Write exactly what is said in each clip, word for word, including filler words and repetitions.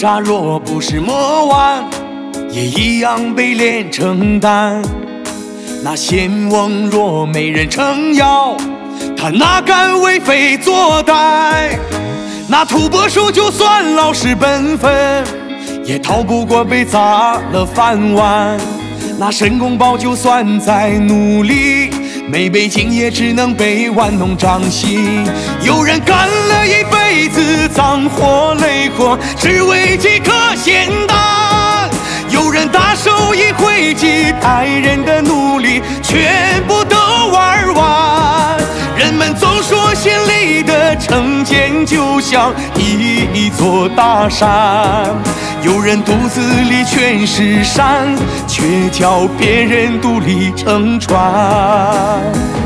渣若不是魔丸，也一样被炼成丹。那仙翁若没人撑腰，他哪敢为非作歹？那土拨鼠就算老实本分，也逃不过被砸了饭碗。那申公豹就算再努力，没被敬也只能被玩弄掌心。有人干了一辈子脏活累活，只为几颗仙丹；有人大手一挥，几代人的努力全部都玩完。人们总说县里的城建就像一座大山，有人肚子里全是山，却叫别人独立撑船。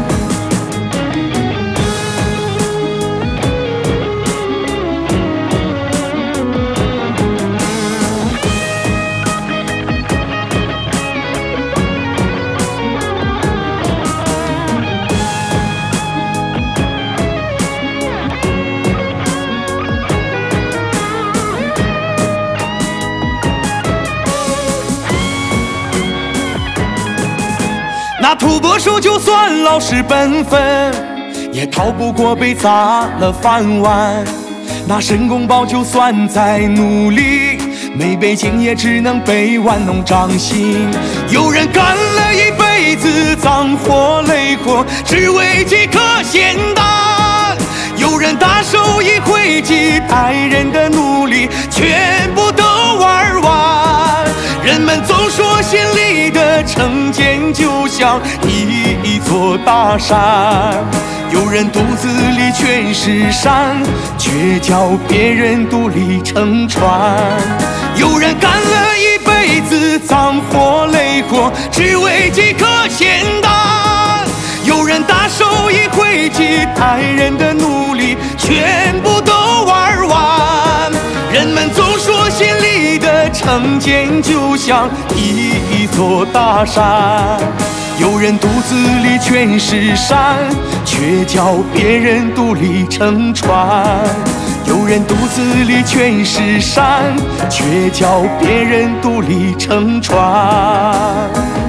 那土拨鼠就算老实本分，也逃不过被砸了饭碗。那申公豹就算再努力，没被敬也只能被玩弄掌心。有人干了一辈子脏活累活，只为几颗仙丹；有人大手一挥，几代人的努力全部都玩完。人们总说县里的城建就像一座大山，有人肚子里全是山，却叫别人独立撑船。有人干了一辈子脏活累活，只为几颗仙丹；有人大手一挥，几代人的努力全部都玩完。人们总说县里的城建就像一座大山，有人肚子里全是山，却叫别人独立撑船。有人肚子里全是山，却叫别人独立撑船。